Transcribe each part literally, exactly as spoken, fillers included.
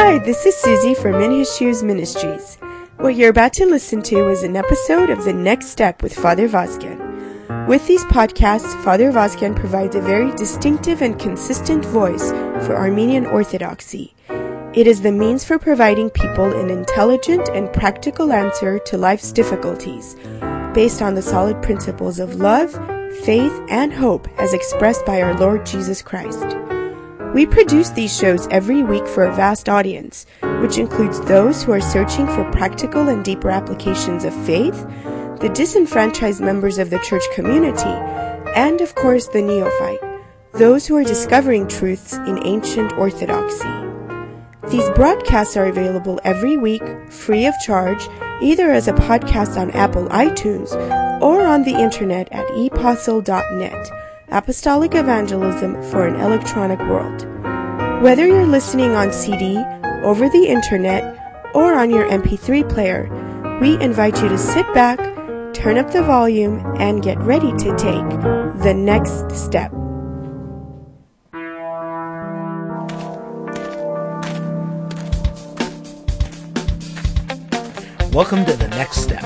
Hi, this is Susie from In His Shoes Ministries. What you're about to listen to is an episode of The Next Step with Father Vazken. With these podcasts, Father Vazken provides a very distinctive and consistent voice for Armenian Orthodoxy. It is the means for providing people an intelligent and practical answer to life's difficulties, based on the solid principles of love, faith, and hope as expressed by our Lord Jesus Christ. We produce these shows every week for a vast audience, which includes those who are searching for practical and deeper applications of faith, the disenfranchised members of the church community, and of course the neophyte, those who are discovering truths in ancient orthodoxy. These broadcasts are available every week, free of charge, either as a podcast on Apple iTunes or on the internet at e postle dot net. Apostolic Evangelism for an Electronic World. Whether you're listening on C D, over the internet, or on your M P three player, we invite you to sit back, turn up the volume, and get ready to take the next step. Welcome to The Next Step.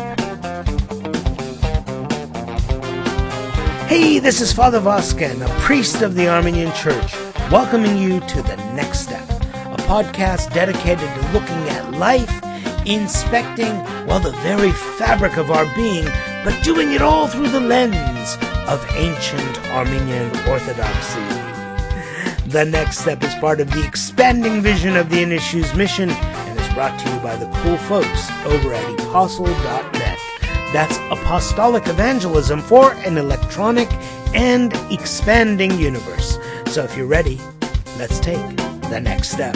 Hey, this is Father Vazken, a priest of the Armenian Church, welcoming you to The Next Step, a podcast dedicated to looking at life, inspecting, well, the very fabric of our being, but doing it all through the lens of ancient Armenian Orthodoxy. The Next Step is part of the expanding vision of the In His Shoes mission and is brought to you by the cool folks over at e postle dot net. That's apostolic evangelism for an electronic and expanding universe. So if you're ready, let's take the next step.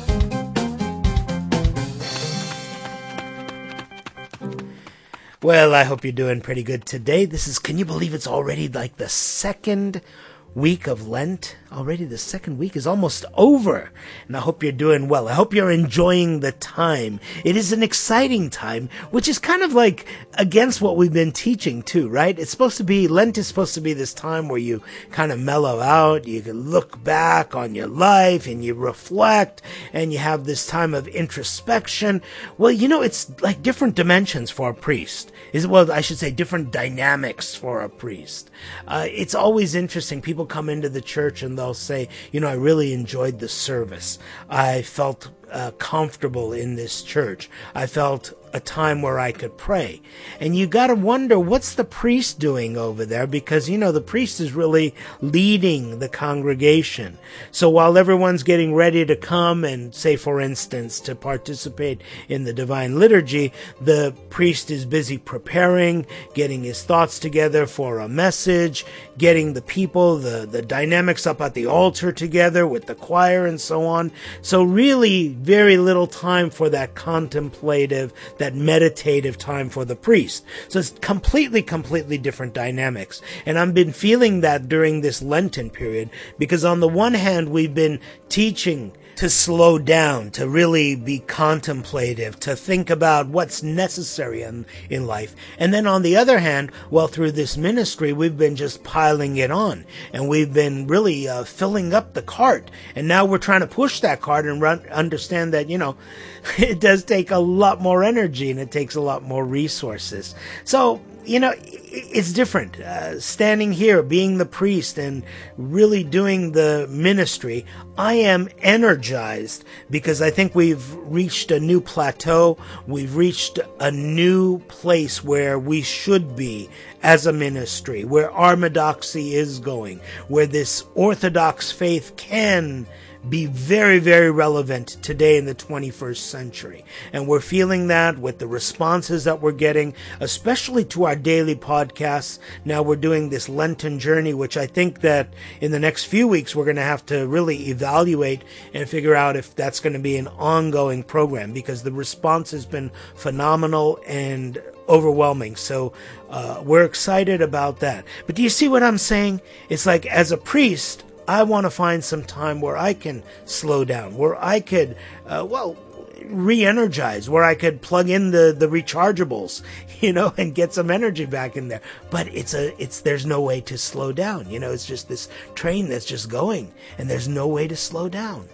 Well, I hope you're doing pretty good today. This is, can you believe it's already like the second week of Lent? Already the second week is almost over, and I hope you're doing well. I hope you're enjoying the time. It is an exciting time, which is kind of like against what we've been teaching too, right? It's supposed to be, Lent is supposed to be this time where you kind of mellow out, you can look back on your life and you reflect, and you have this time of introspection. Well, you know, it's like different dimensions for a priest. Is well, I should say different dynamics for a priest. Uh, it's always interesting. People come into the church and they'll say, you know, I really enjoyed the service. I felt uh, comfortable in this church. I felt a time where I could pray. And you got to wonder, what's the priest doing over there? Because, you know, the priest is really leading the congregation. So while everyone's getting ready to come and, say, for instance, to participate in the divine liturgy, the priest is busy preparing, getting his thoughts together for a message, getting the people, the, the dynamics up at the altar together with the choir and so on. So really very little time for that contemplative, that meditative time for the priest. So it's completely, completely different dynamics. And I've been feeling that during this Lenten period, because on the one hand, we've been teaching to slow down, to really be contemplative, to think about what's necessary in, in life. And then on the other hand, well, through this ministry, we've been just piling it on. And we've been really uh, filling up the cart. And now we're trying to push that cart and run, understand that, you know, it does take a lot more energy and it takes a lot more resources. So, you know, it's different. Uh, standing here, being the priest and really doing the ministry, I am energized because I think we've reached a new plateau. We've reached a new place where we should be as a ministry, where Orthodoxy is going, where this Orthodox faith can be very, very relevant today in the twenty-first century. And we're feeling that with the responses that we're getting, especially to our daily podcasts. Now we're doing this Lenten journey, which I think that in the next few weeks, we're going to have to really evaluate and figure out if that's going to be an ongoing program, because the response has been phenomenal and overwhelming. So uh, we're excited about that. But do you see what I'm saying? It's like, as a priest, I want to find some time where I can slow down, where I could, uh, well, re-energize, where I could plug in the, the rechargeables, you know, and get some energy back in there. But it's a, it's, there's no way to slow down. You know, it's just this train that's just going and there's no way to slow down.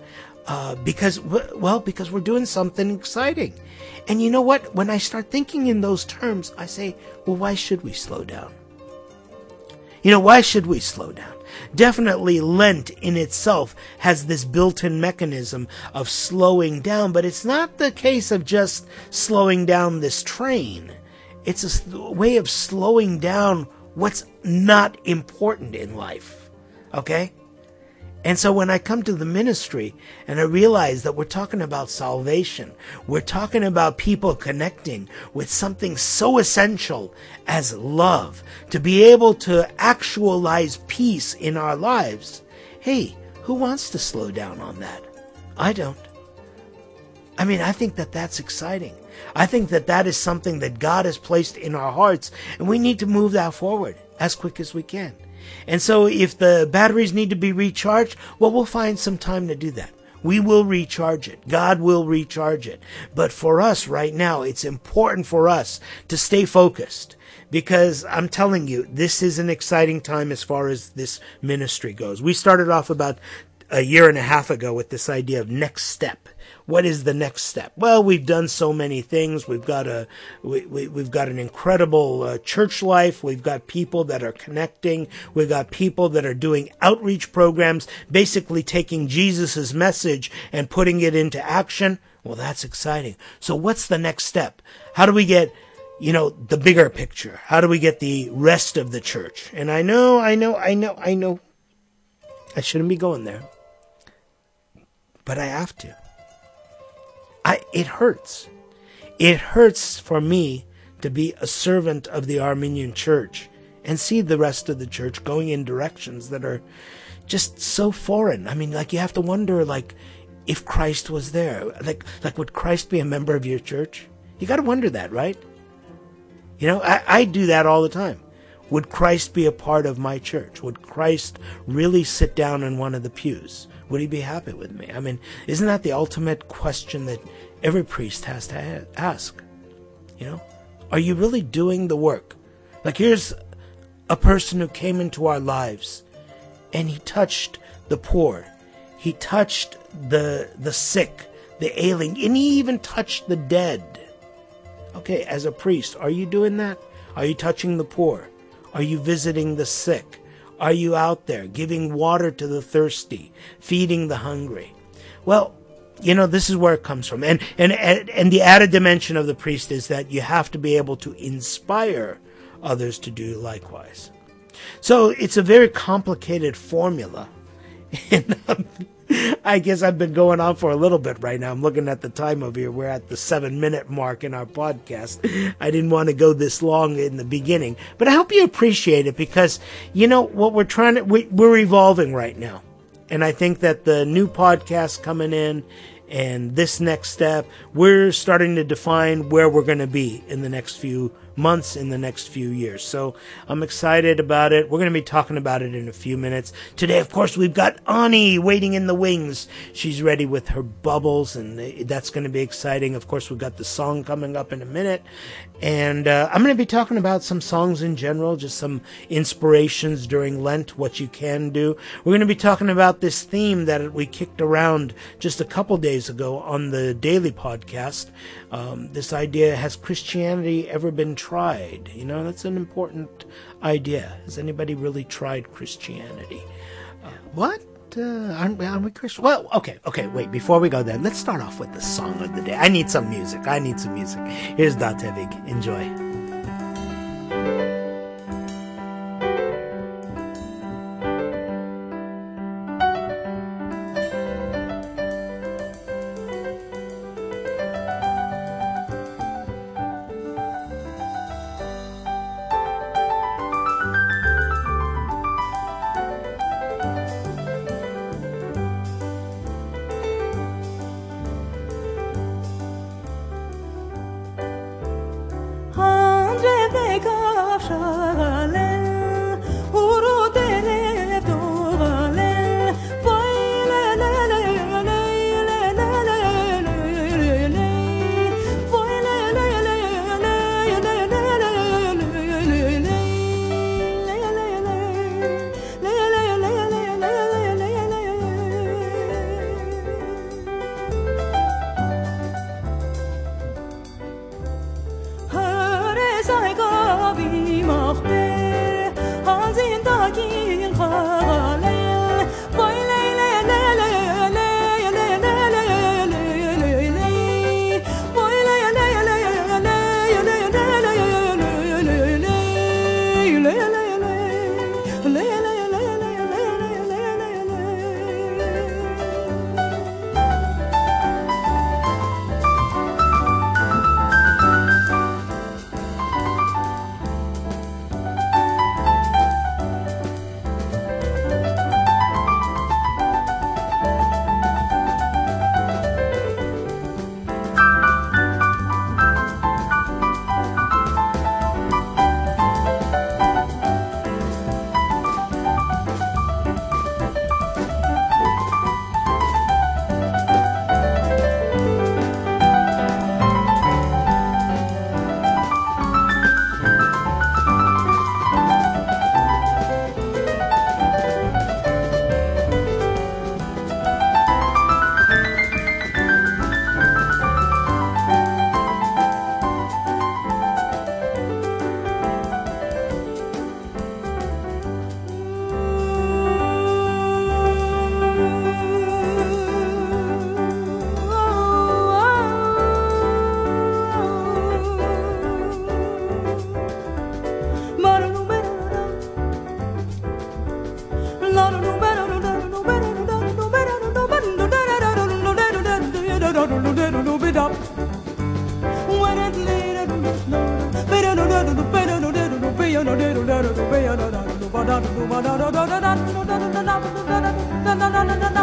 Uh, because, well, because we're doing something exciting. And you know what? When I start thinking in those terms, I say, well, why should we slow down? You know, why should we slow down? Definitely Lent in itself has this built-in mechanism of slowing down, but it's not the case of just slowing down this train. It's a way of slowing down what's not important in life. Okay? And so when I come to the ministry and I realize that we're talking about salvation, we're talking about people connecting with something so essential as love, to be able to actualize peace in our lives. Hey, who wants to slow down on that? I don't. I mean, I think that that's exciting. I think that that is something that God has placed in our hearts, and we need to move that forward as quick as we can. And so if the batteries need to be recharged, well, we'll find some time to do that. We will recharge it. God will recharge it. But for us right now, it's important for us to stay focused, because I'm telling you, this is an exciting time as far as this ministry goes. We started off about a year and a half ago with this idea of next step. What is the next step? Well, we've done so many things. We've got a we, we, we've got an incredible uh, church life. We've got people that are connecting. We've got people that are doing outreach programs, basically taking Jesus's message and putting it into action. Well, that's exciting. So what's the next step? How do we get, you know, the bigger picture? How do we get the rest of the church? And I know, I know, I know, I know, I shouldn't be going there, but I have to. I, it hurts. It hurts for me to be a servant of the Armenian church and see the rest of the church going in directions that are just so foreign. I mean, like, you have to wonder, like, if Christ was there, like, like would Christ be a member of your church? You got to wonder that, right? You know, I, I do that all the time. Would Christ be a part of my church? Would Christ really sit down in one of the pews? Would he be happy with me? I mean, isn't that the ultimate question that every priest has to ask? You know, are you really doing the work? Like, here's a person who came into our lives and he touched the poor. He touched the the sick, the ailing, and he even touched the dead. Okay, as a priest, are you doing that? Are you touching the poor? Are you visiting the sick? Are you out there giving water to the thirsty, feeding the hungry? Well, you know, this is where it comes from. And, and, and the added dimension of the priest is that you have to be able to inspire others to do likewise. So it's a very complicated formula. And um, I guess I've been going on for a little bit right now. I'm looking at the time over here. We're at the seven minute mark in our podcast. I didn't want to go this long in the beginning, but I hope you appreciate it, because, you know, what we're trying to, we, we're evolving right now. And I think that the new podcast coming in and this next step, we're starting to define where we're going to be in the next few months, in the next few years. So I'm excited about it. We're going to be talking about it in a few minutes. Today, of course, we've got Ani waiting in the wings. She's ready with her bubbles, and that's going to be exciting. Of course, we've got the song coming up in a minute. And uh, I'm going to be talking about some songs in general, just some inspirations during Lent, what you can do. We're going to be talking about this theme that we kicked around just a couple days ago on the daily podcast. Um, this idea, has Christianity ever been tried? You know, that's an important idea. Has anybody really tried Christianity? Uh, what? Uh, aren't, aren't we Christian? Well, okay, okay, wait, before we go there, let's start off with the song of the day. I need some music. I need some music. Here's Datevig. Enjoy. Oh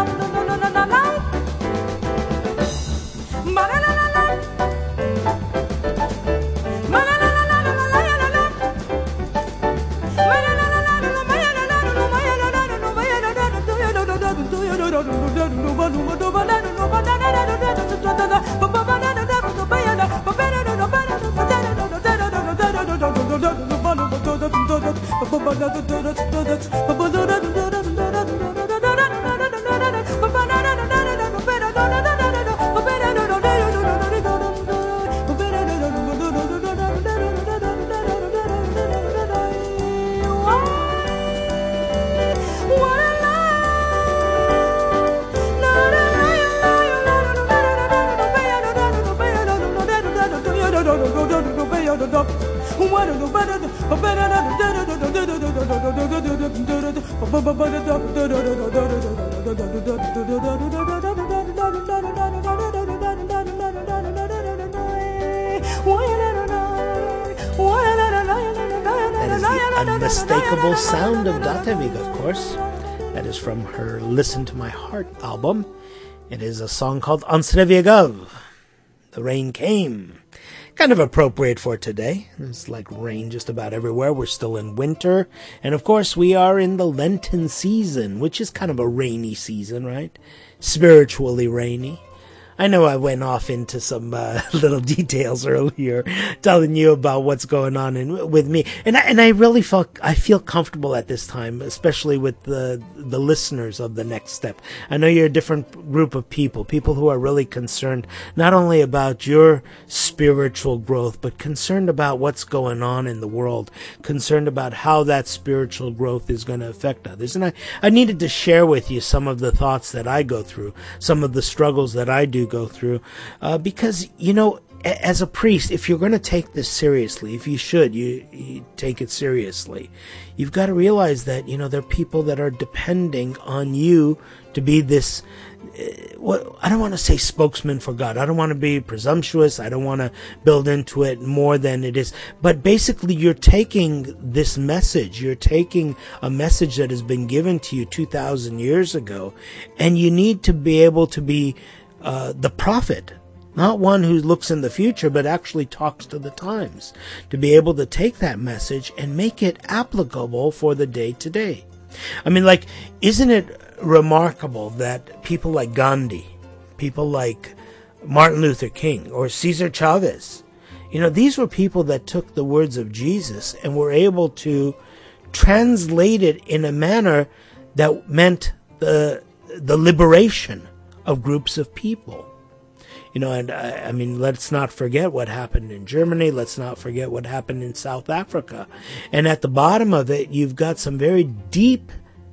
Unmistakable sound of Datemig, of course. That is from her Listen to My Heart album. It is a song called Ansreviagav. The rain came. Kind of appropriate for today. It's like rain just about everywhere. We're still in winter. And of course, we are in the Lenten season, which is kind of a rainy season, right? Spiritually rainy. I know I went off into some uh, little details earlier, telling you about what's going on in, with me, and I, and I really felt I feel comfortable at this time, especially with the the listeners of the Next Step. I know you're a different group of people, people who are really concerned not only about your spiritual growth, but concerned about what's going on in the world, concerned about how that spiritual growth is going to affect others. And I I needed to share with you some of the thoughts that I go through, some of the struggles that I do go through, uh, because, you know, a- as a priest, if you're going to take this seriously, if you should, you, you take it seriously, you've got to realize that, you know, there are people that are depending on you to be this, uh, what I don't want to say spokesman for God. I don't want to be presumptuous. I don't want to build into it more than it is. But basically, you're taking this message. You're taking a message that has been given to you two thousand years ago, and you need to be able to be Uh, the prophet, not one who looks in the future, but actually talks to the times, to be able to take that message and make it applicable for the day today. I mean, like, isn't it remarkable that people like Gandhi, people like Martin Luther King or Cesar Chavez, you know, these were people that took the words of Jesus and were able to translate it in a manner that meant the the liberation of groups of people. You know, and I, I mean, let's not forget what happened in Germany. Let's not forget what happened in South Africa. And at the bottom of it, you've got some very deep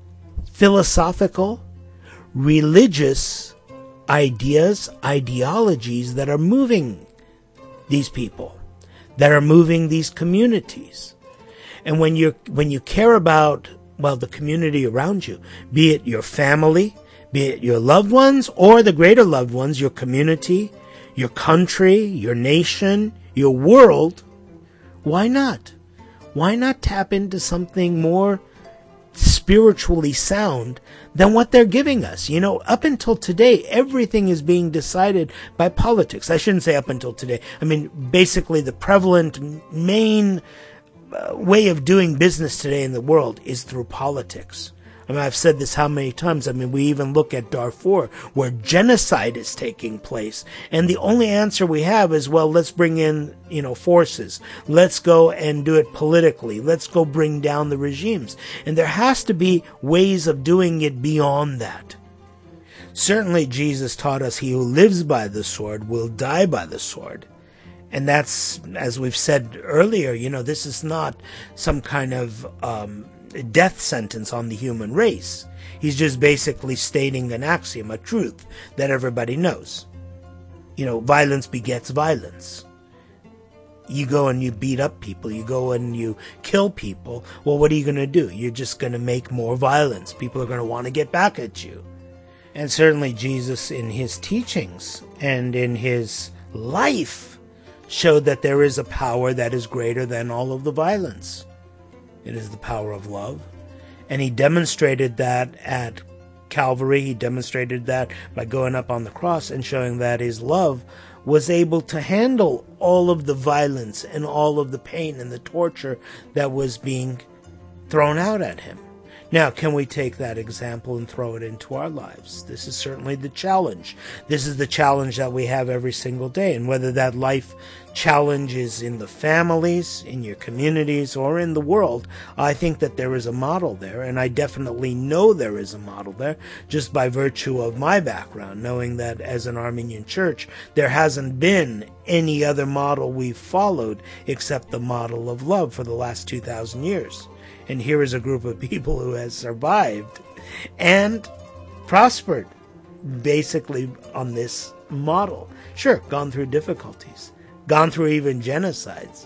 philosophical, religious ideas, ideologies that are moving these people, that are moving these communities. And when you when you care about, well, the community around you, be it your family, be it your loved ones or the greater loved ones, your community, your country, your nation, your world, why not? Why not tap into something more spiritually sound than what they're giving us? You know, up until today, everything is being decided by politics. I shouldn't say up until today. I mean, basically the prevalent main uh, way of doing business today in the world is through politics. I mean, I've said this how many times. I mean, we even look at Darfur, where genocide is taking place. And the only answer we have is, well, let's bring in, you know, forces. Let's go and do it politically. Let's go bring down the regimes. And there has to be ways of doing it beyond that. Certainly, Jesus taught us, he who lives by the sword will die by the sword. And that's, as we've said earlier, you know, this is not some kind of um death sentence on the human race. He's just basically stating an axiom, a truth that everybody knows. You know, violence begets violence. You go and you beat up people, you go and you kill people. Well, what are you going to do? You're just going to make more violence. People are going to want to get back at you. And certainly Jesus, in his teachings and in his life, showed that there is a power that is greater than all of the violence. It is the power of love. And he demonstrated that at Calvary. He demonstrated that by going up on the cross and showing that his love was able to handle all of the violence and all of the pain and the torture that was being thrown out at him. Now, can we take that example and throw it into our lives? This is certainly the challenge. This is the challenge that we have every single day. And whether that life challenge is in the families, in your communities, or in the world, I think that there is a model there. And I definitely know there is a model there just by virtue of my background, knowing that as an Armenian church, there hasn't been any other model we've followed except the model of love for the last two thousand years. And here is a group of people who has survived and prospered basically on this model. Sure, gone through difficulties, gone through even genocides,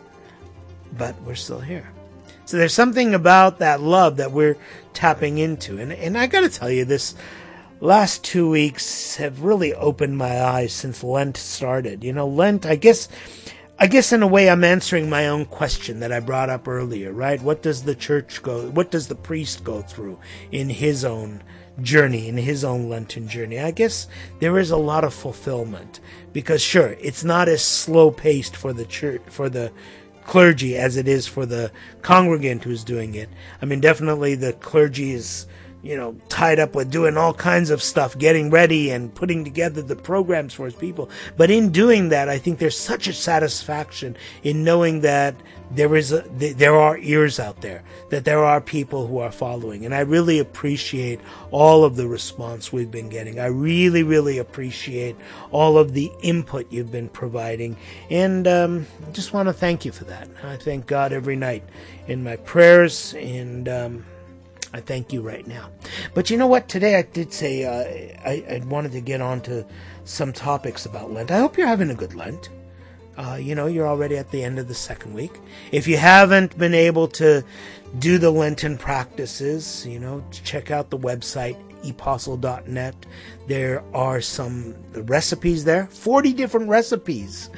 but we're still here. So there's something about that love that we're tapping into. And, and I got to tell you, this last two weeks have really opened my eyes since Lent started. You know, Lent, I guess... I guess in a way I'm answering my own question that I brought up earlier, right? What does the church go, what does the priest go through in his own journey, in his own Lenten journey? I guess there is a lot of fulfillment because sure, it's not as slow paced for the church, for the clergy as it is for the congregant who's doing it. I mean, definitely the clergy is, you know, tied up with doing all kinds of stuff, getting ready and putting together the programs for his people. But in doing that, I think there's such a satisfaction in knowing that there is a, there are ears out there, that there are people who are following. And I really appreciate all of the response we've been getting. I really, really appreciate all of the input you've been providing. And um, I just want to thank you for that. I thank God every night in my prayers, and um, I thank you right now. But you know what? Today I did say uh, I, I wanted to get on to some topics about Lent. I hope you're having a good Lent. Uh, you know, you're already at the end of the second week. If you haven't been able to do the Lenten practices, you know, check out the website, apostle dot net. There are some recipes there, forty different recipes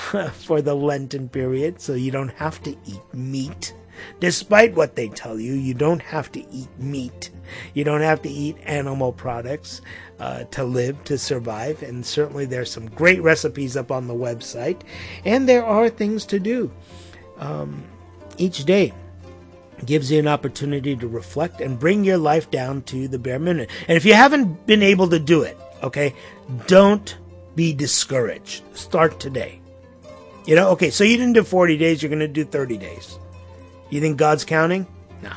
for the Lenten period, so you don't have to eat meat. Despite what they tell you, you don't have to eat meat. You don't have to eat animal products uh, to live, to survive. And certainly there's some great recipes up on the website. And there are things to do. Um, each day gives you an opportunity to reflect and bring your life down to the bare minimum. And if you haven't been able to do it, okay, don't be discouraged. Start today. You know, okay, so you didn't do forty days, you're going to do thirty days. You think God's counting? No.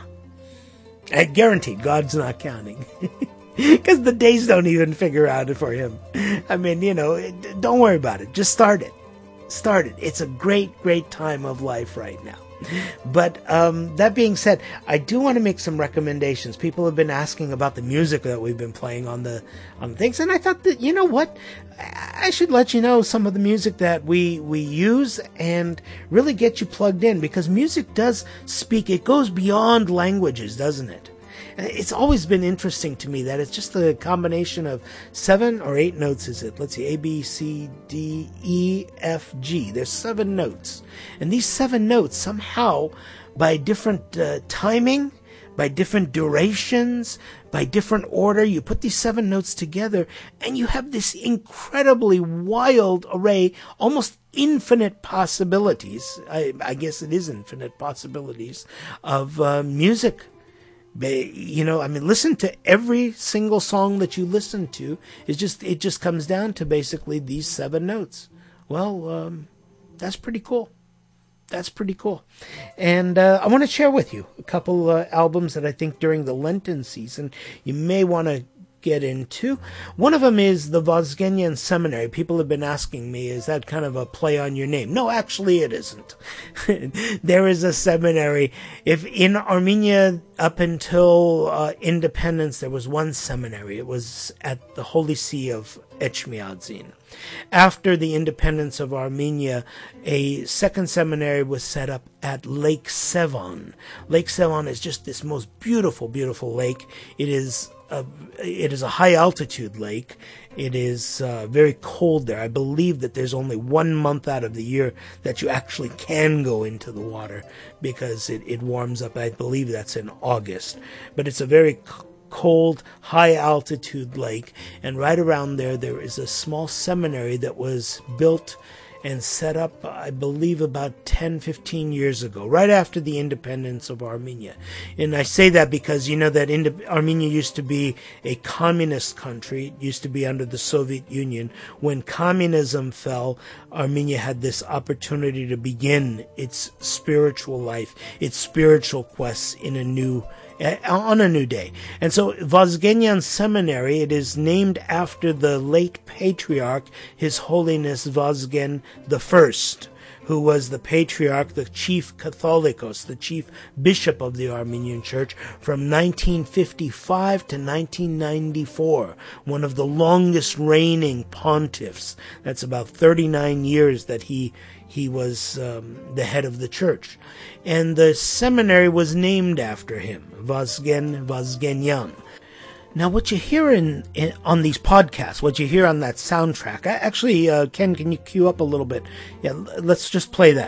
I guarantee God's not counting. Because the days don't even figure out it for him. I mean, you know, don't worry about it. Just start it. Start it. It's a great, great time of life right now. But um, that being said, I do want to make some recommendations. People have been asking about the music that we've been playing on the on things, and I thought that, you know what, I should let you know some of the music that we we use and really get you plugged in, because music does speak. It goes beyond languages, doesn't it? It's always been interesting to me that it's just a combination of seven or eight notes, is it? Let's see, A, B, C, D, E, F, G. There's seven notes. And these seven notes somehow, by different uh, timing, by different durations, by different order, you put these seven notes together and you have this incredibly wild array, almost infinite possibilities. I, I guess it is infinite possibilities of uh, music. You know, I mean, listen to every single song that you listen to. It's just, it just comes down to basically these seven notes. Well, um, that's pretty cool. That's pretty cool. And uh, I want to share with you a couple uh, albums that I think during the Lenten season you may want to get into. One of them is the Vazgenyan Seminary. People have been asking me, is that kind of a play on your name? No, actually it isn't. There is a seminary. If in Armenia, up until uh, independence, there was one seminary. It was at the Holy See of Etchmiadzin. After the independence of Armenia, a second seminary was set up at Lake Sevan. Lake Sevan is just this most beautiful, beautiful lake. It is a, it is a high-altitude lake. It is uh, very cold there. I believe that there's only one month out of the year that you actually can go into the water because it, it warms up. I believe that's in August. But it's a very cold, high-altitude lake. And right around there, there is a small seminary that was built and set up, I believe, about ten, fifteen years ago, right after the independence of Armenia. And I say that because you know that Indi- Armenia used to be a communist country. It used to be under the Soviet Union. When communism fell, Armenia had this opportunity to begin its spiritual life, its spiritual quests in a new on a new day. And so Vazgenyan Seminary, it is named after the late patriarch, His Holiness Vazgen the First, who was the patriarch, the chief Catholicos, the chief bishop of the Armenian Church from nineteen fifty-five to nineteen ninety-four, one of the longest reigning pontiffs. That's about thirty-nine years that he He was um, the head of the church. And the seminary was named after him, Vazgen Vazgenyan. Now, what you hear in, in on these podcasts, what you hear on that soundtrack, I, actually, uh, Ken, can you cue up a little bit? Yeah, let's just play that.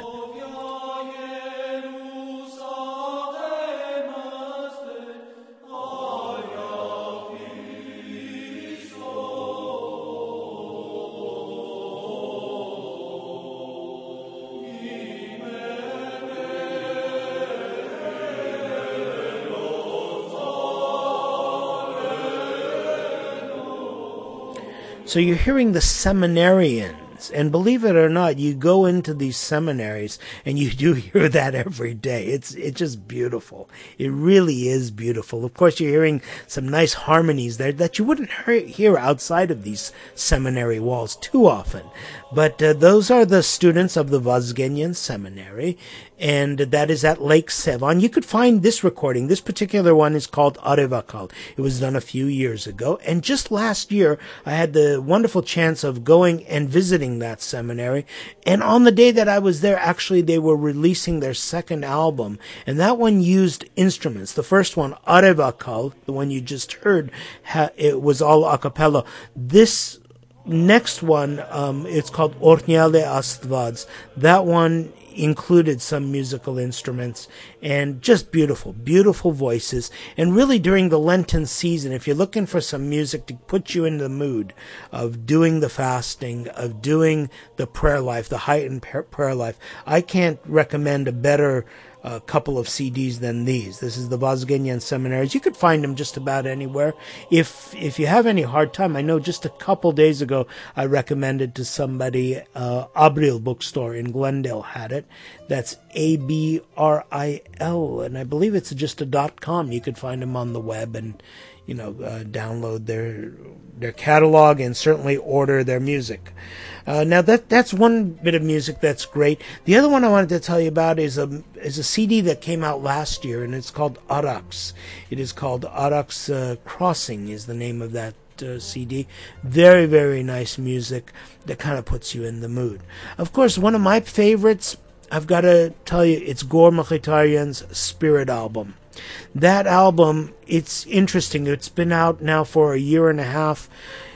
So you're hearing the seminarians, and believe it or not, you go into these seminaries and you do hear that every day. It's it's just beautiful. It really is beautiful. Of course, you're hearing some nice harmonies there that you wouldn't hear outside of these seminary walls too often. But uh, those are the students of the Vazgenyan Seminary, and that is at Lake Sevan. You could find this recording. This particular one is called Arevakal. It was done a few years ago. And just last year, I had the wonderful chance of going and visiting that seminary. And on the day that I was there, actually, they were releasing their second album. And that one used instruments. The first one, Arevakal, the one you just heard, ha- it was all a cappella. This next one, um, it's called Ornyale Astvads. That one included some musical instruments and just beautiful, beautiful voices. And really during the Lenten season, if you're looking for some music to put you in the mood of doing the fasting, of doing the prayer life, the heightened prayer life, I can't recommend a better a couple of C Ds than these. This is the Vazgenyan Seminaries. You could find them just about anywhere. If if you have any hard time, I know just a couple days ago I recommended to somebody uh, Abril bookstore in Glendale had it. That's A B R I L, and I believe it's just a dot com. You could find them on the web and you know uh, download their their catalog and certainly order their music. Uh, now that that's one bit of music that's great. The other one I wanted to tell you about is a is a C D that came out last year, and it's called Arax. It is called Arax uh, Crossing is the name of that uh, C D. Very, very nice music that kind of puts you in the mood. Of course, one of my favorites, I've got to tell you, it's Gor Mkhitaryan's Spirit album. That album, it's interesting. It's been out now for a year and a half.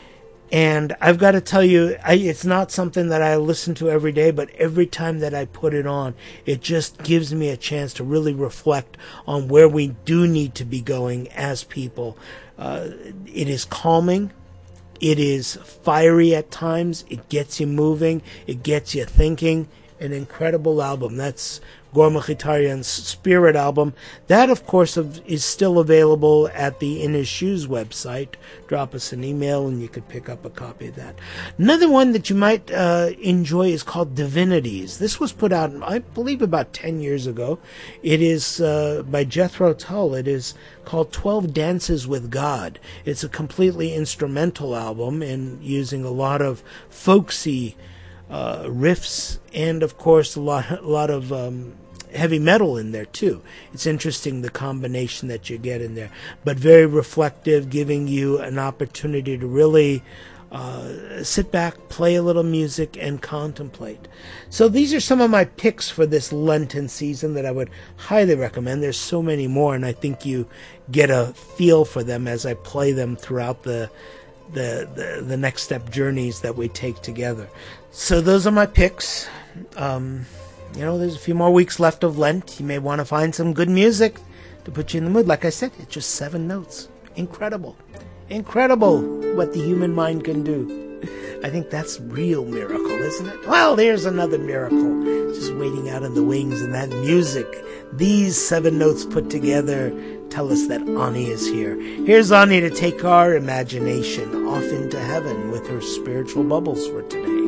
And I've got to tell you, I, it's not something that I listen to every day, but every time that I put it on, it just gives me a chance to really reflect on where we do need to be going as people. Uh, it is calming. It is fiery at times. It gets you moving. It gets you thinking. An incredible album. That's Gor Mkhitaryan's Spirit album. That, of course, is still available at the In His Shoes website. Drop us an email and you could pick up a copy of that. Another one that you might uh, enjoy is called Divinities. This was put out, I believe, about ten years ago. It is uh, by Jethro Tull. It is called twelve Dances with God. It's a completely instrumental album and using a lot of folksy Uh, riffs and, of course, a lot, a lot of um, heavy metal in there, too. It's interesting, the combination that you get in there. But very reflective, giving you an opportunity to really uh, sit back, play a little music, and contemplate. So these are some of my picks for this Lenten season that I would highly recommend. There's so many more, and I think you get a feel for them as I play them throughout the The, the the next step journeys that we take together. So those are my picks. Um, you know, there's a few more weeks left of Lent. You may want to find some good music to put you in the mood. Like I said, it's just seven notes. Incredible. Incredible what the human mind can do. I think that's real miracle, isn't it? Well, there's another miracle just waiting out in the wings, and that music. These seven notes put together tell us that Ani is here. Here's Ani to take our imagination off into heaven with her spiritual bubbles for today.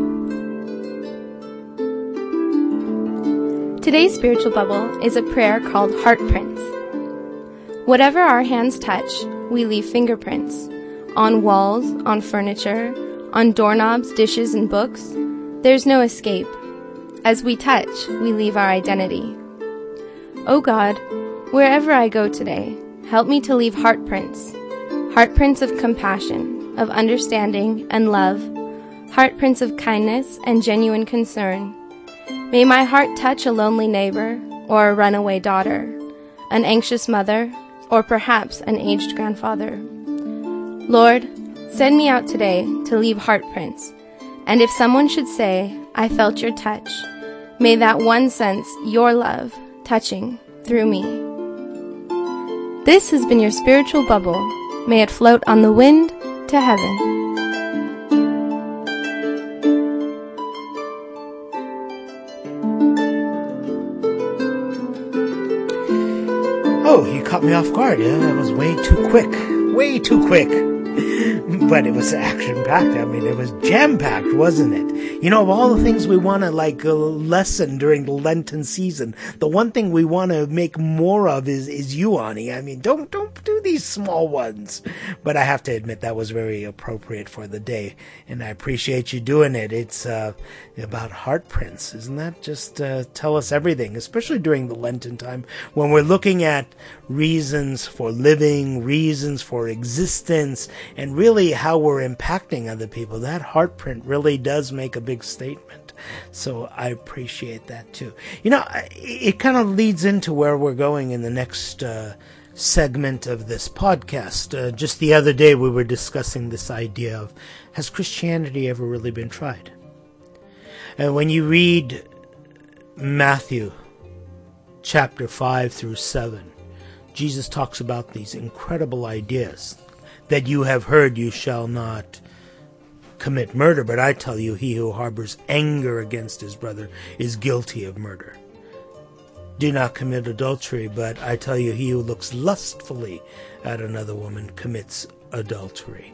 Today's spiritual bubble is a prayer called Heart Prints. Whatever our hands touch, we leave fingerprints. On walls, on furniture, on doorknobs, dishes, and books, there's no escape. As we touch, we leave our identity. Oh God, wherever I go today, help me to leave heart prints. Heart prints of compassion, of understanding and love. Heart prints of kindness and genuine concern. May my heart touch a lonely neighbor or a runaway daughter, an anxious mother, or perhaps an aged grandfather. Lord, send me out today to leave heart prints, and if someone should say, I felt your touch, may that one sense your love touching through me. This has been your spiritual bubble. May it float on the wind to heaven. Oh, you caught me off guard. Yeah, that was way too quick. Way too quick. But it was action-packed. I mean, it was jam-packed, wasn't it? You know, of all the things we want to, like, uh, lessen during the Lenten season, the one thing we want to make more of is, is you, Ani. I mean, don't, don't do these small ones. But I have to admit that was very appropriate for the day, and I appreciate you doing it. It's uh, about heart prints. Isn't that just uh, tell us everything, especially during the Lenten time when we're looking at reasons for living, reasons for existence, and really how we're impacting other people. That heart print really does make a big statement. So I appreciate that too. You know, it kind of leads into where we're going in the next uh, segment of this podcast. Uh, just the other day we were discussing this idea of, has Christianity ever really been tried? And when you read Matthew chapter five through seven, Jesus talks about these incredible ideas that you have heard, you shall not commit murder, but I tell you, he who harbors anger against his brother is guilty of murder. Do not commit adultery, but I tell you, he who looks lustfully at another woman commits adultery.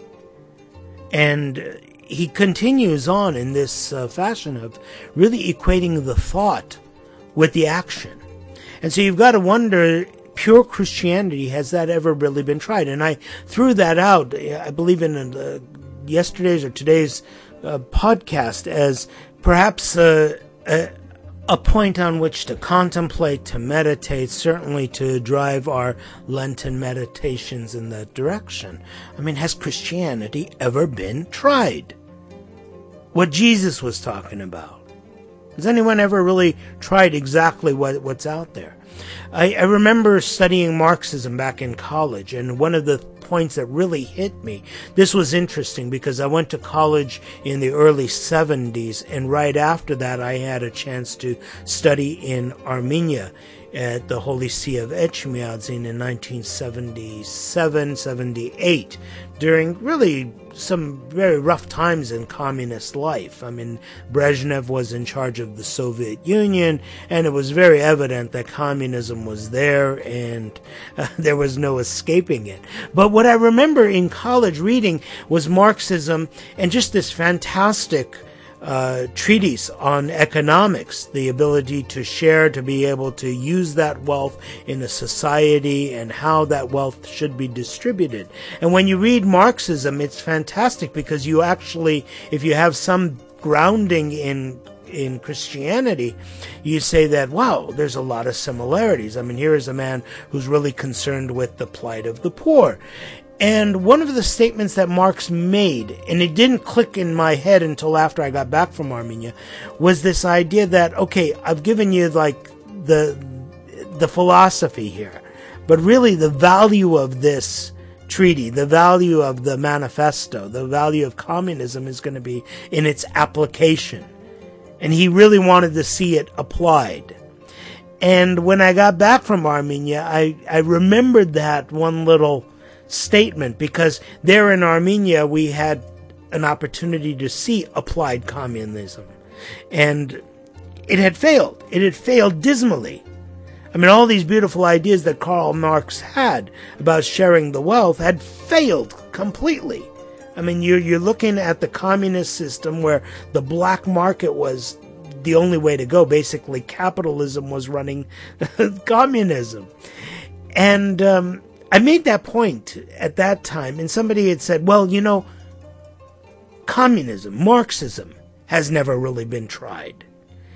And he continues on in this uh, fashion of really equating the thought with the action. And so you've got to wonder, pure Christianity, has that ever really been tried? And I threw that out, I believe in uh, yesterday's or today's uh, podcast, as perhaps uh, a, a point on which to contemplate, to meditate, certainly to drive our Lenten meditations in that direction. I mean, has Christianity ever been tried? What Jesus was talking about. Has anyone ever really tried exactly what, what's out there? I, I remember studying Marxism back in college, and one of the points that really hit me, this was interesting because I went to college in the early seventies, and right after that I had a chance to study in Armenia at the Holy See of Echmiadzin in nineteen seventy-seven seventy-eight, during really some very rough times in communist life. I mean, Brezhnev was in charge of the Soviet Union, and it was very evident that communism was there, and uh, there was no escaping it. But what I remember in college reading was Marxism, and just this fantastic Uh, treatise on economics, the ability to share, to be able to use that wealth in a society and how that wealth should be distributed. And when you read Marxism, it's fantastic because you actually, if you have some grounding in in Christianity, you say that, wow, there's a lot of similarities. I mean, here is a man who's really concerned with the plight of the poor. And one of the statements that Marx made, and it didn't click in my head until after I got back from Armenia, was this idea that, okay, I've given you like the the philosophy here, but really the value of this treaty, the value of the manifesto, the value of communism is going to be in its application. And he really wanted to see it applied. And when I got back from Armenia, I, I remembered that one little statement, because there in Armenia we had an opportunity to see applied communism. And it had failed. It had failed dismally. I mean, all these beautiful ideas that Karl Marx had about sharing the wealth had failed completely. I mean, you're, you're looking at the communist system where the black market was the only way to go. Basically, capitalism was running communism. And um, I made that point at that time, and somebody had said, well, you know, communism, Marxism, has never really been tried.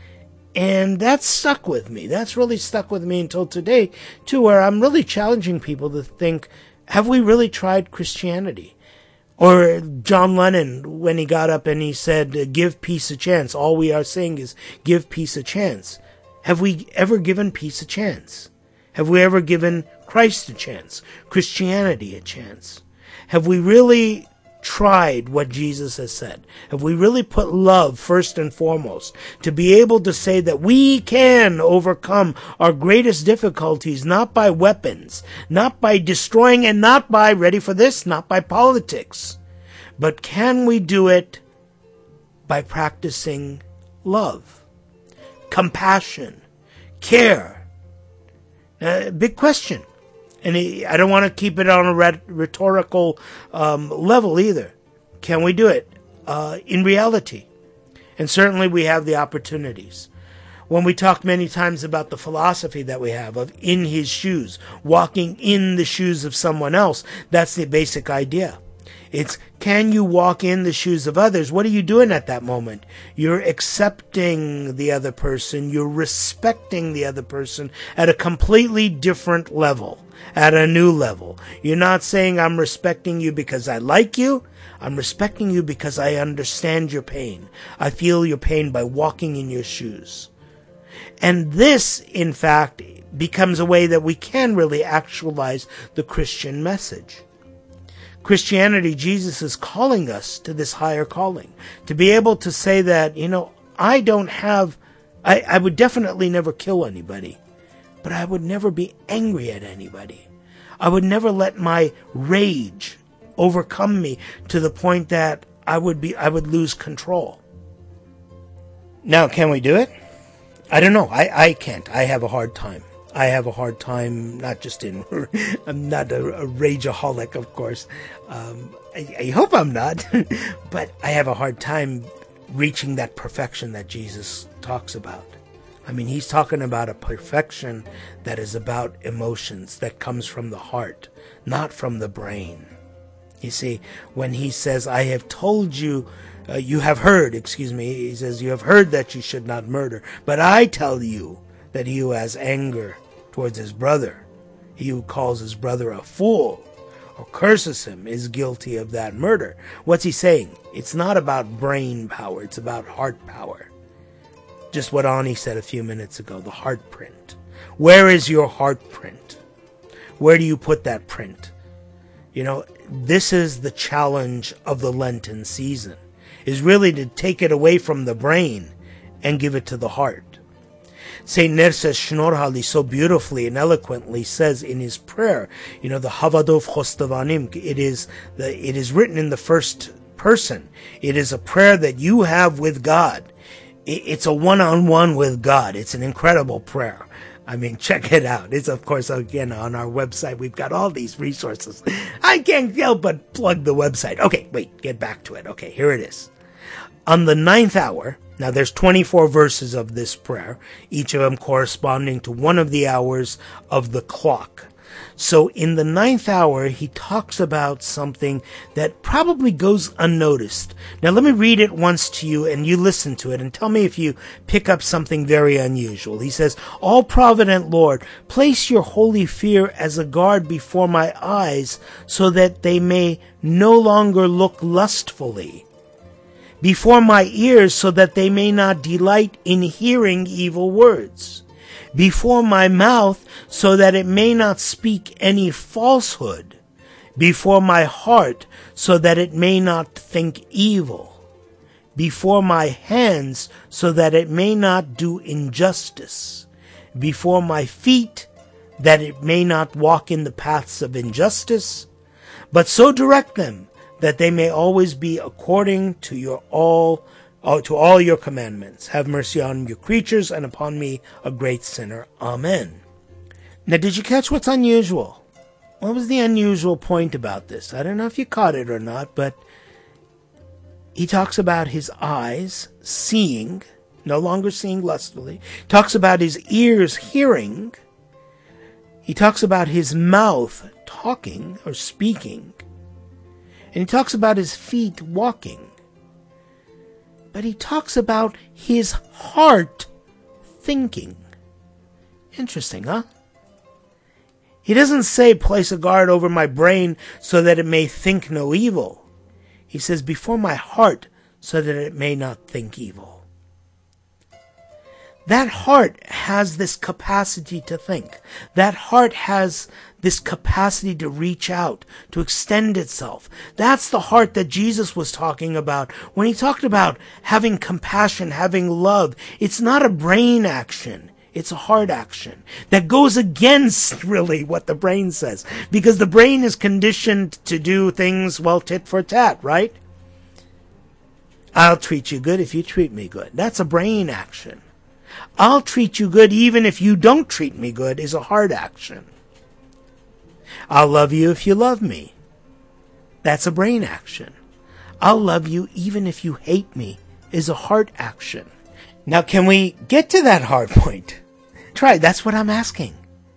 And that stuck with me. That's really stuck with me until today, too, where I'm really challenging people to think, have we really tried Christianity? Or John Lennon, when he got up and he said, give peace a chance. All we are saying is, give peace a chance. Have we ever given peace a chance? Have we ever given Christ a chance? Christianity a chance? Have we really tried what Jesus has said? Have we really put love first and foremost to be able to say that we can overcome our greatest difficulties, not by weapons, not by destroying, and not by, ready for this, not by politics, but can we do it by practicing love, compassion, care? Uh, big question. And I don't want to keep it on a rhetorical um, level either. Can we do it uh, in reality? And certainly we have the opportunities. When we talk many times about the philosophy that we have of in his shoes, walking in the shoes of someone else, that's the basic idea. It's, can you walk in the shoes of others? What are you doing at that moment? You're accepting the other person. You're respecting the other person at a completely different level, at a new level. You're not saying, I'm respecting you because I like you. I'm respecting you because I understand your pain. I feel your pain by walking in your shoes. And this, in fact, becomes a way that we can really actualize the Christian message. Christianity, Jesus is calling us to this higher calling, to be able to say that, you know, I don't have, I, I would definitely never kill anybody, but I would never be angry at anybody. I would never let my rage overcome me to the point that I would be, I would lose control. Now, can we do it? I don't know. I, I can't. I have a hard time. I have a hard time, not just in, I'm not a, a rageaholic, of course. Um, I, I hope I'm not, but I have a hard time reaching that perfection that Jesus talks about. I mean, he's talking about a perfection that is about emotions, that comes from the heart, not from the brain. You see, when he says, I have told you, uh, you have heard, excuse me, he says, you have heard that you should not murder, but I tell you that he who has anger towards his brother, he who calls his brother a fool or curses him, is guilty of that murder. What's he saying? It's not about brain power, it's about heart power. Just what Ani said a few minutes ago, the heart print. Where is your heart print? Where do you put that print? You know, this is the challenge of the Lenten season, is really to take it away from the brain and give it to the heart. Saint Nerses Shnorhali so beautifully and eloquently says in his prayer, you know, the Havadov Chostavanim, it is the, it is written in the first person. It is a prayer that you have with God. It, it's a one-on-one with God. It's an incredible prayer. I mean, check it out. It's, of course, again, on our website. We've got all these resources. I can't help but plug the website. Okay, wait, get back to it. Okay, here it is. On the ninth hour, now there's twenty-four verses of this prayer, each of them corresponding to one of the hours of the clock. So in the ninth hour, he talks about something that probably goes unnoticed. Now let me read it once to you and you listen to it and tell me if you pick up something very unusual. He says, All-Provident Lord, place your holy fear as a guard before my eyes so that they may no longer look lustfully. Before my ears so that they may not delight in hearing evil words. Before my mouth so that it may not speak any falsehood. Before my heart so that it may not think evil. Before my hands so that it may not do injustice. Before my feet that it may not walk in the paths of injustice. but so direct them that they may always be according to your all, uh, to all your commandments. Have mercy on your creatures and upon me, a great sinner. Amen. Now, did you catch what's unusual? What was the unusual point about this? I don't know if you caught it or not, but he talks about his eyes seeing, no longer seeing lustfully. Talks about his ears hearing. He talks about his mouth talking or speaking. And he talks about his feet walking. But he talks about his heart thinking. Interesting, huh? He doesn't say, place a guard over my brain so that it may think no evil. He says, before my heart so that it may not think evil. That heart has this capacity to think. That heart has this capacity to reach out, to extend itself. That's the heart that Jesus was talking about when he talked about having compassion, having love. It's not a brain action. It's a heart action that goes against really what the brain says, because the brain is conditioned to do things, well, tit for tat, right? I'll treat you good if you treat me good. That's a brain action. I'll treat you good even if you don't treat me good is a heart action. I'll love you if you love me. That's a brain action. I'll love you even if you hate me is a heart action. Now, can we get to that hard point? Try. That's what I'm asking.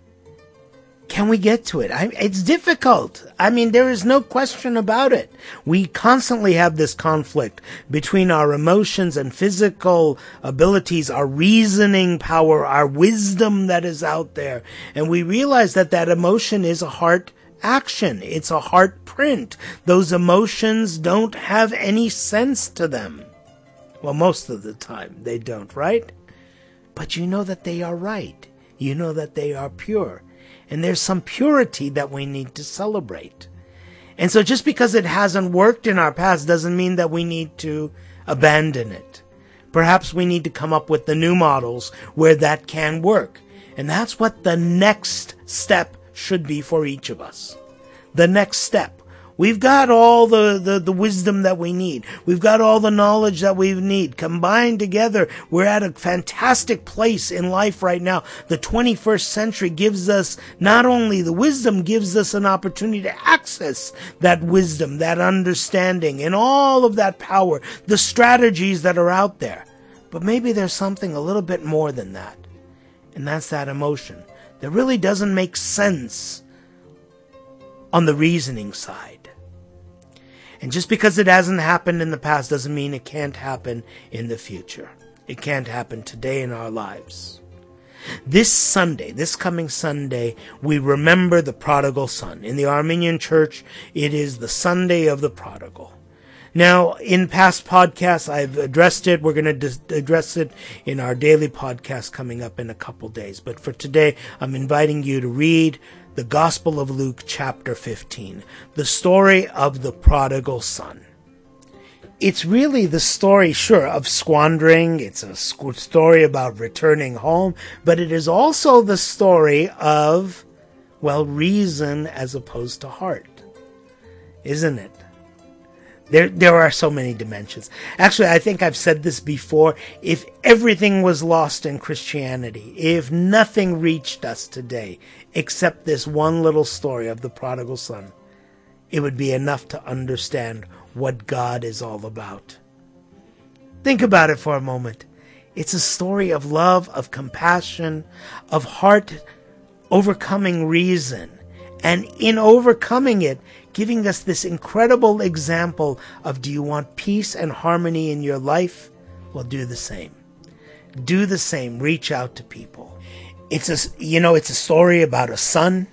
Can we get to it? I, it's difficult. I mean, there is no question about it. We constantly have this conflict between our emotions and physical abilities, our reasoning power, our wisdom that is out there. And we realize that that emotion is a heart action. It's a heart print. Those emotions don't have any sense to them. Well, most of the time they don't, right? But you know that they are right. You know that they are pure. And there's some purity that we need to celebrate. And so just because it hasn't worked in our past doesn't mean that we need to abandon it. Perhaps we need to come up with the new models where that can work. And that's what the next step should be for each of us. The next step. We've got all the, the, the wisdom that we need. We've got all the knowledge that we need. Combined together, we're at a fantastic place in life right now. The twenty-first century gives us not only the wisdom, gives us an opportunity to access that wisdom, that understanding, and all of that power, the strategies that are out there. But maybe there's something a little bit more than that. And that's that emotion that really doesn't make sense on the reasoning side. And just because it hasn't happened in the past doesn't mean it can't happen in the future. It can't happen today in our lives. This Sunday, this coming Sunday, we remember the prodigal son. In the Armenian church, it is the Sunday of the prodigal. Now, in past podcasts, I've addressed it. We're going to dis- address it in our daily podcast coming up in a couple days. But for today, I'm inviting you to read the Gospel of Luke, chapter fifteen, the story of the prodigal son. It's really the story, sure, of squandering. It's a story about returning home, but it is also the story of, well, reason as opposed to heart, isn't it? There, there are so many dimensions. Actually, I think I've said this before. If everything was lost in Christianity, if nothing reached us today except this one little story of the prodigal son, it would be enough to understand what God is all about. Think about it for a moment. It's a story of love, of compassion, of heart overcoming reason. And in overcoming it, giving us this incredible example of, do you want peace and harmony in your life? Well, do the same. Do the same. Reach out to people. It's a, you know, it's a story about a son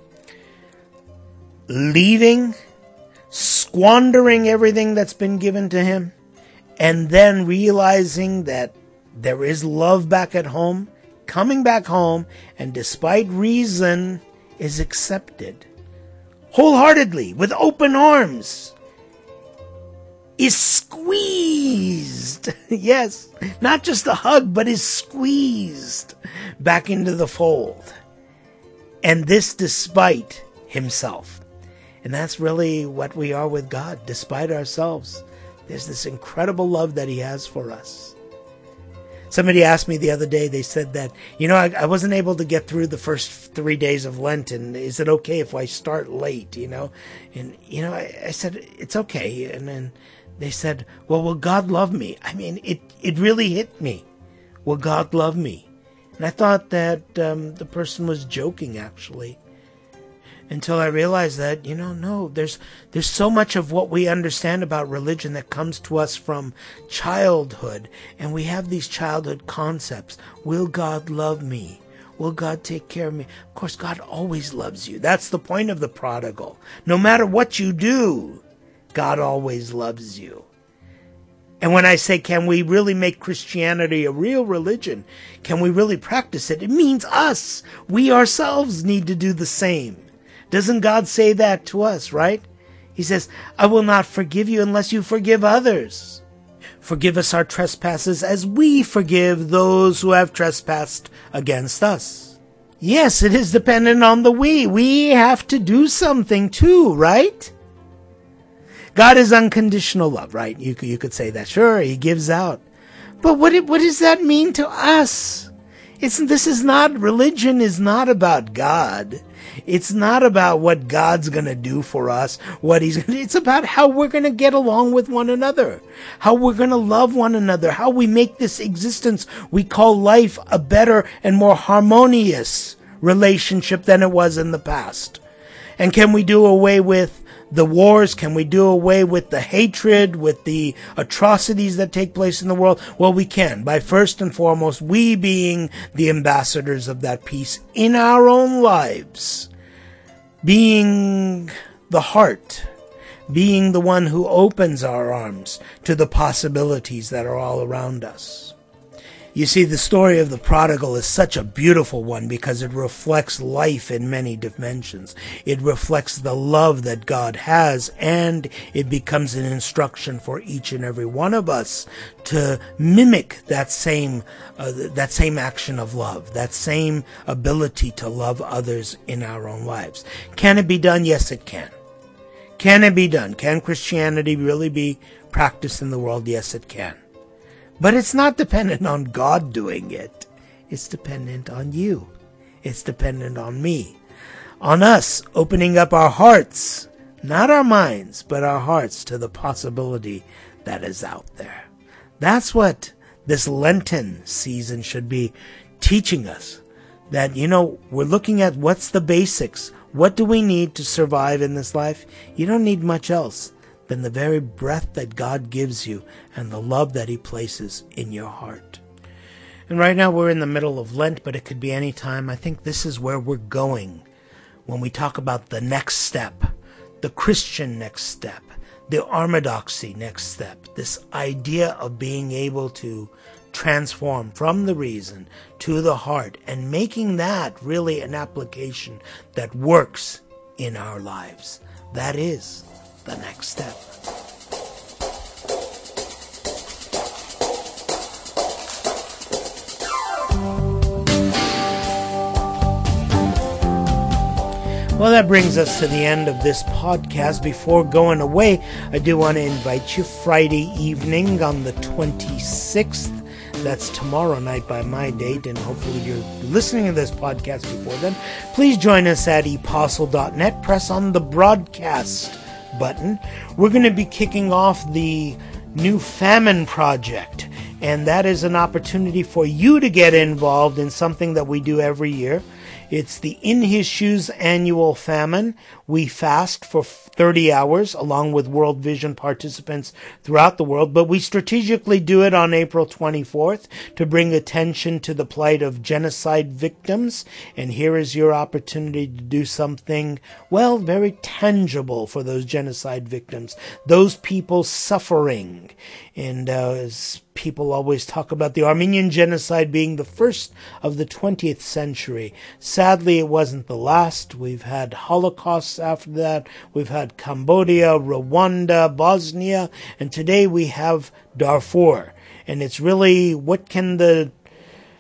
leaving, squandering everything that's been given to him, and then realizing that there is love back at home, coming back home, and despite reason, is accepted wholeheartedly with open arms, is squeezed. Yes, not just a hug, but is squeezed back into the fold. And this despite himself. And that's really what we are with God, despite ourselves. There's this incredible love that he has for us. Somebody asked me the other day, they said that, you know, I, I wasn't able to get through the first three days of Lent, and is it okay if I start late, you know? And, you know, I, I said, it's okay. And then they said, well, will God love me? I mean, it, it really hit me. Will God love me? And I thought that um, the person was joking, actually. Until I realized that, you know, no, there's there's so much of what we understand about religion that comes to us from childhood. And we have these childhood concepts. Will God love me? Will God take care of me? Of course, God always loves you. That's the point of the prodigal. No matter what you do, God always loves you. And when I say, can we really make Christianity a real religion? Can we really practice it? It means us. We ourselves need to do the same. Doesn't God say that to us, right? He says, I will not forgive you unless you forgive others. Forgive us our trespasses as we forgive those who have trespassed against us. Yes, it is dependent on the we. We have to do something too, right? God is unconditional love, right? You could, you could say that. Sure, he gives out. But what, what does that mean to us? It's, this is not, religion is not about God. It's not about what God's going to do for us, what he's going to, it's about how we're going to get along with one another, how we're going to love one another, how we make this existence we call life a better and more harmonious relationship than it was in the past. And can we do away with the wars? Can we do away with the hatred, with the atrocities that take place in the world? Well, we can, by first and foremost, we being the ambassadors of that peace in our own lives, being the heart, being the one who opens our arms to the possibilities that are all around us. You see, the story of the prodigal is such a beautiful one because it reflects life in many dimensions. It reflects the love that God has, and it becomes an instruction for each and every one of us to mimic that same uh, that same action of love, that same ability to love others in our own lives. Can it be done? Yes, it can. Can it be done? Can Christianity really be practiced in the world? Yes, it can. But it's not dependent on God doing it. It's dependent on you. It's dependent on me. On us opening up our hearts, not our minds, but our hearts to the possibility that is out there. That's what this Lenten season should be teaching us. That, you know, we're looking at what's the basics. What do we need to survive in this life? You don't need much else than the very breath that God gives you and the love that he places in your heart. And right now we're in the middle of Lent, but it could be any time. I think this is where we're going when we talk about the next step, the Christian next step, the orthodoxy next step, this idea of being able to transform from the reason to the heart and making that really an application that works in our lives. That is the next step. Well, that brings us to the end of this podcast. Before going away, I do want to invite you Friday evening on the twenty-sixth. That's tomorrow night by my date, and hopefully you're listening to this podcast before then. Please join us at apostle dot net. Press on the broadcast button. We're going to be kicking off the new famine project, and that is an opportunity for you to get involved in something that we do every year. It's the In His Shoes annual famine. We fast for thirty hours along with World Vision participants throughout the world, but we strategically do it on April twenty-fourth to bring attention to the plight of genocide victims. And here is your opportunity to do something, well, very tangible for those genocide victims, those people suffering. And uh, as people always talk about the Armenian genocide being the first of the twentieth century. Sadly, it wasn't the last. We've had Holocausts after that. We've had Cambodia, Rwanda, Bosnia, and today we have Darfur. And it's really, what can the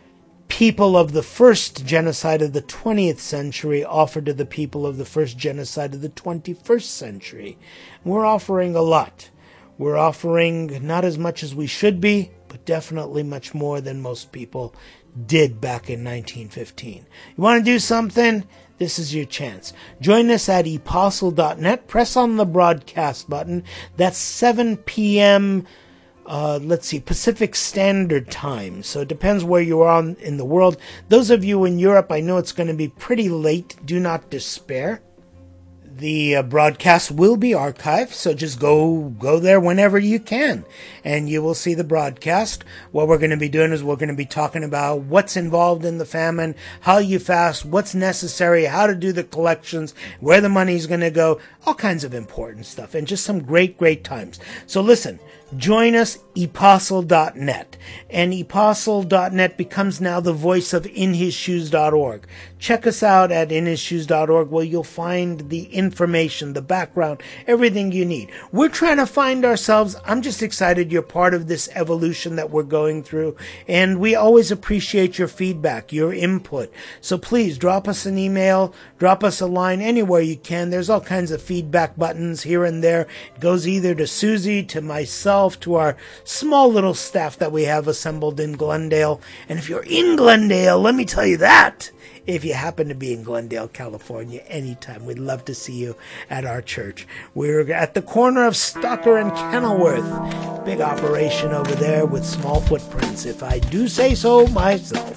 people of the first genocide of the twentieth century offered to the people of the first genocide of the twenty-first century. We're offering a lot. We're offering not as much as we should be, but definitely much more than most people did back in nineteen fifteen. You want to do something? This is your chance. Join us at apostle dot net. Press on the broadcast button. That's seven p.m. Uh, let's see, Pacific Standard Time. So it depends where you are on, in the world. Those of you in Europe, I know it's going to be pretty late. Do not despair. The uh, broadcast will be archived, so just go go there whenever you can, and you will see the broadcast. What we're going to be doing is we're going to be talking about what's involved in the famine, how you fast, what's necessary, how to do the collections, where the money's going to go, all kinds of important stuff, and just some great, great times. So listen, join us, apostle dot net. And apostle dot net becomes now the voice of in his shoes dot org. Check us out at in his shoes dot org, where you'll find the information, the background, everything you need. We're trying to find ourselves. I'm just excited you're part of this evolution that we're going through. And we always appreciate your feedback, your input. So please drop us an email, drop us a line anywhere you can. There's all kinds of feedback buttons here and there. It goes either to Susie, to myself, to our small little staff that we have assembled in Glendale. And if you're in Glendale, let me tell you that. If you happen to be in Glendale, California, anytime, we'd love to see you at our church. We're at the corner of Stocker and Kenilworth. Big operation over there with small footprints, if I do say so myself.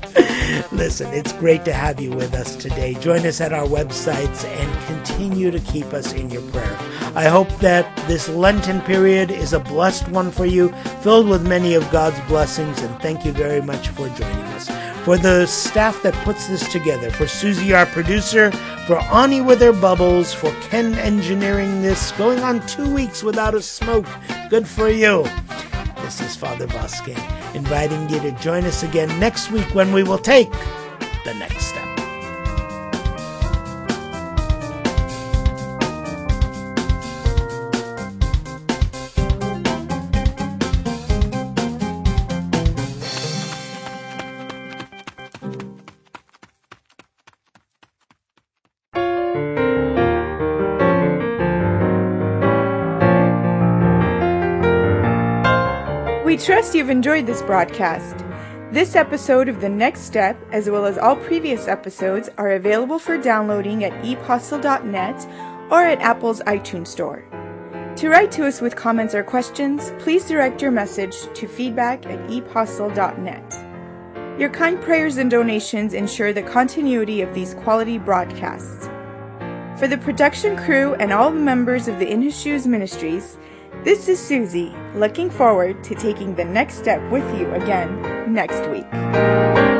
Listen, it's great to have you with us today. Join us at our websites and continue to keep us in your prayer. I hope that this Lenten period is a blessed one for you, filled with many of God's blessings, and thank you very much for joining us. For the staff that puts this together, for Susie, our producer, for Ani with her bubbles, for Ken engineering this, going on two weeks without a smoke. Good for you. This is Father Voskin, inviting you to join us again next week when we will take the next step. We trust you've enjoyed this broadcast. This episode of The Next Step, as well as all previous episodes, are available for downloading at apostle dot net or at Apple's iTunes Store. To write to us with comments or questions, please direct your message to feedback at apostle dot net. Your kind prayers and donations ensure the continuity of these quality broadcasts. For the production crew and all the members of the In His Shoes Ministries, this is Susie, looking forward to taking the next step with you again next week.